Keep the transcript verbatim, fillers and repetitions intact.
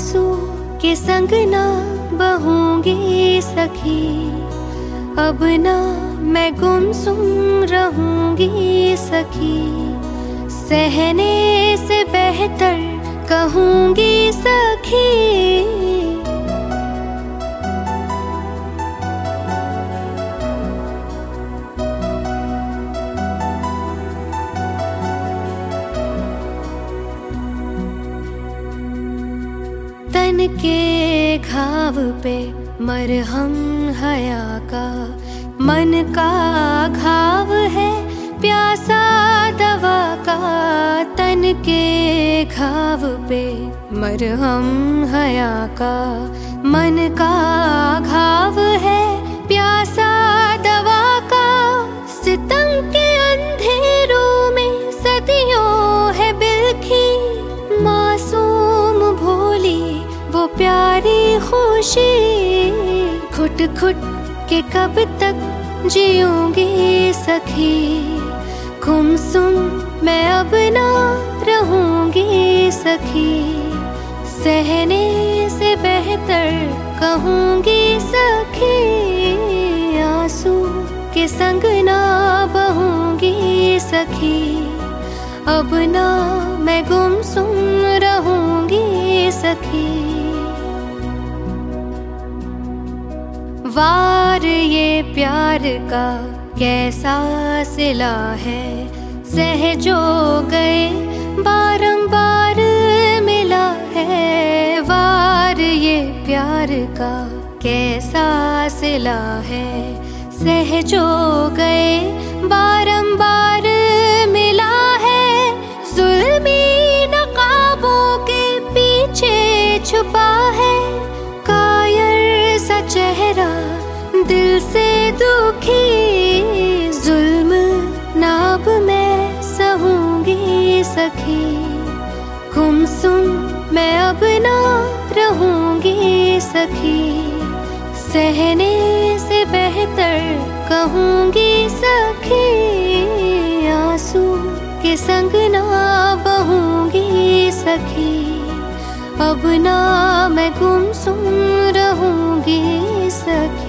आंसू के संग ना बहूंगी सखी, अब ना मैं गुमसुम रहूंगी सखी। सहने से बेहतर कहूंगी सखी। तन के घाव पे मरहम हया का, मन का घाव है प्यासा दवा का। तन के घाव पे मरहम हया का, मन का घाव है प्यासा दवा का। सितम के अंधेरों में सदियों है बिलखी, मासूम भोली वो प्यारी खुशी। घुट घुट के कब तक जीऊंगी सखी, गुमसुम मैं अब ना रहूंगी सखी। सहने से बेहतर कहूंगी सखी, आंसू के संग ना बहूंगी सखी। अब ना मैं गुमसुम रहूंगी सखी। वार ये प्यार का कैसा सिला है, सहजो गए बारंबार मिला है। वार ये प्यार का कैसा सिला है, सहजो गए बारंबार मिला है। जुल्मी नकाबों के पीछे छुपा है, कायर सा चेहरा दिल से दुखी। जुल्म नाब मैं सहूंगी सखी, गुमसुम मैं अब ना रहूंगी सखी। सहने से बेहतर कहूंगी सखी, आंसू के संग ना बहूंगी सखी। अब ना मैं गुमसुम रहूंगी सखी।